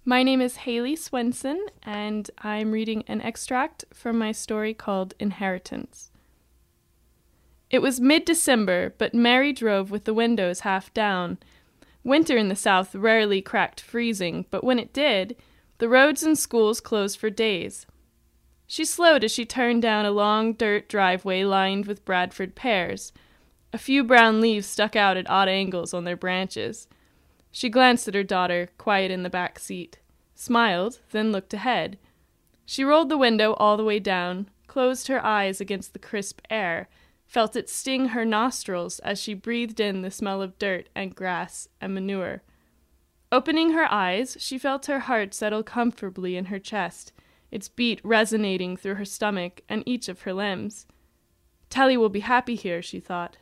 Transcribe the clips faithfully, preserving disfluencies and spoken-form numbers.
My name is Haley Swenson, and I'm reading an extract from my story called Inheritance. It was mid-December, but Mary drove with the windows half down. Winter in the South rarely cracked freezing, but when it did, the roads and schools closed for days. She slowed as she turned down a long dirt driveway lined with Bradford pears. A few brown leaves stuck out at odd angles on their branches. She glanced at her daughter, quiet in the back seat, smiled, then looked ahead. She rolled the window all the way down, closed her eyes against the crisp air, felt it sting her nostrils as she breathed in the smell of dirt and grass and manure. Opening her eyes, she felt her heart settle comfortably in her chest, its beat resonating through her stomach and each of her limbs. Telly will be happy here, she thought.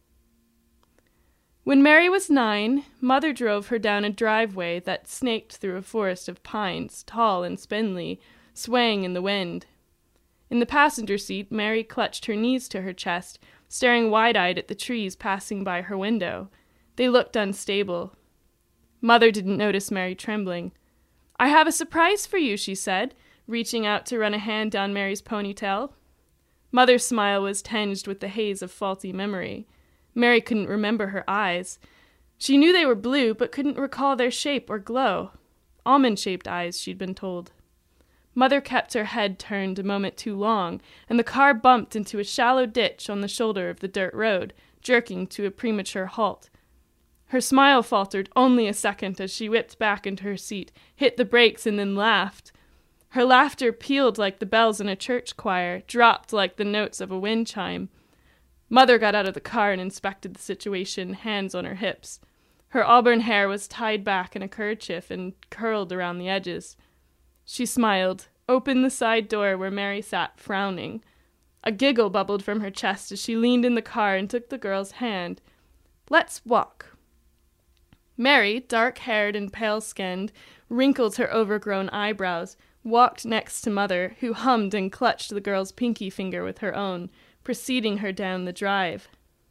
When Mary was nine, Mother drove her down a driveway that snaked through a forest of pines, tall and spindly, swaying in the wind. In the passenger seat, Mary clutched her knees to her chest, staring wide-eyed at the trees passing by her window. They looked unstable. Mother didn't notice Mary trembling. "I have a surprise for you," she said, reaching out to run a hand down Mary's ponytail. Mother's smile was tinged with the haze of faulty memory. Mary couldn't remember her eyes. She knew they were blue, but couldn't recall their shape or glow. Almond-shaped eyes, she'd been told. Mother kept her head turned a moment too long, and the car bumped into a shallow ditch on the shoulder of the dirt road, jerking to a premature halt. Her smile faltered only a second as she whipped back into her seat, hit the brakes, and then laughed. Her laughter pealed like the bells in a church choir, dropped like the notes of a wind chime. Mother got out of the car and inspected the situation, hands on her hips. Her auburn hair was tied back in a kerchief and curled around the edges. She smiled, opened the side door where Mary sat, frowning. A giggle bubbled from her chest as she leaned in the car and took the girl's hand. "Let's walk." Mary, dark-haired and pale-skinned, wrinkled her overgrown eyebrows, walked next to Mother, who hummed and clutched the girl's pinky finger with her own, preceding her down the drive.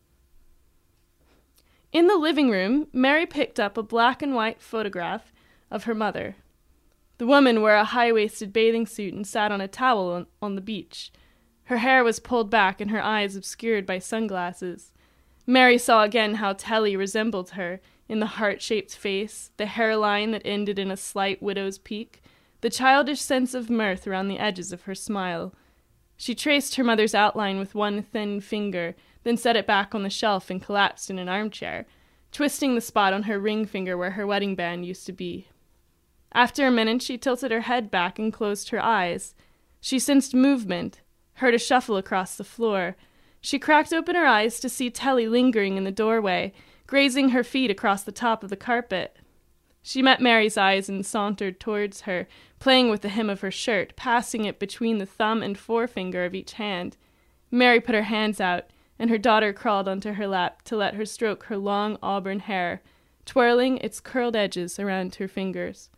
In the living room, Mary picked up a black and white photograph of her mother. The woman wore a high-waisted bathing suit and sat on a towel on, on the beach. Her hair was pulled back and her eyes obscured by sunglasses. Mary saw again how Telly resembled her, in the heart-shaped face, the hairline that ended in a slight widow's peak, the childish sense of mirth around the edges of her smile. She traced her mother's outline with one thin finger, then set it back on the shelf and collapsed in an armchair, twisting the spot on her ring finger where her wedding band used to be. After a minute, she tilted her head back and closed her eyes. She sensed movement, heard a shuffle across the floor. She cracked open her eyes to see Telly lingering in the doorway, grazing her feet across the top of the carpet. She met Mary's eyes and sauntered towards her, playing with the hem of her shirt, passing it between the thumb and forefinger of each hand. Mary put her hands out, and her daughter crawled onto her lap to let her stroke her long auburn hair, twirling its curled edges around her fingers.